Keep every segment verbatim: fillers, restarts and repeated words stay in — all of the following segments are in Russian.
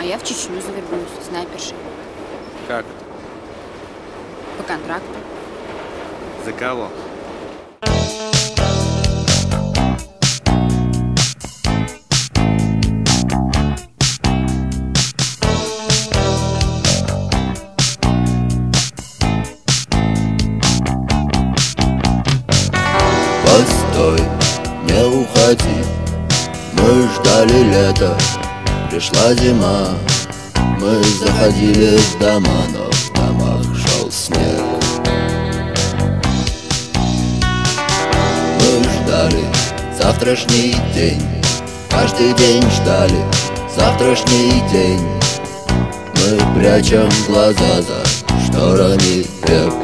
А я в Чечню завербуюсь, снайпершей. Как это? По контракту. За кого? Постой, не уходи. Мы ждали лета, пришла зима. Мы заходили в дома, но в домах шел снег. Мы ждали завтрашний день, каждый день ждали завтрашний день. Мы прячем глаза за шторами век.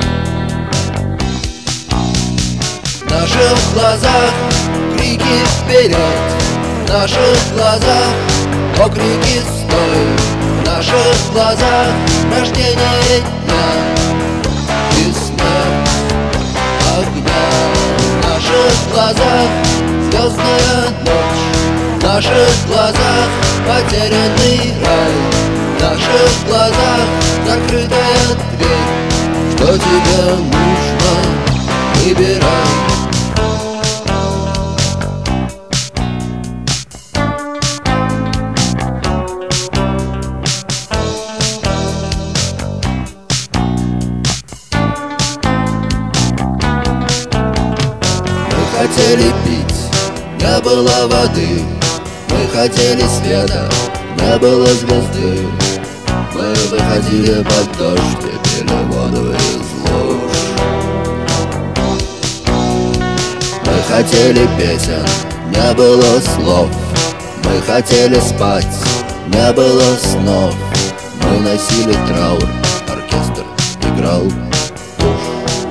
В наших глазах крики вперед, в наших глазах окрики стой, в наших глазах рождение дня и смерть огня. В наших глазах звездная ночь, в наших глазах потерянный рай, в наших глазах закрытая дверь. Что тебе нужно, выбирай. Мы хотели пить, не было воды. Мы хотели света, не было звезды. Мы выходили под дождь и пили воду из луж. Мы хотели песен, не было слов. Мы хотели спать, не было снов. Мы носили траур, оркестр играл тушь.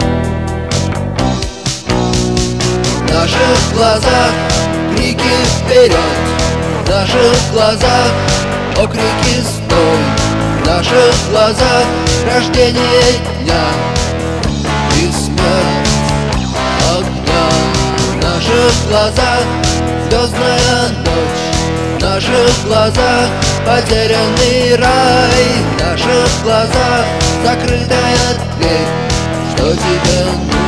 В наших глазах крики вперед, в наших глазах окрики стой, в наших глазах рождение дня и смерть огня. В наших глазах звездная ночь, в наших глазах потерянный рай, в наших глазах закрытая дверь. Что тебе нужно?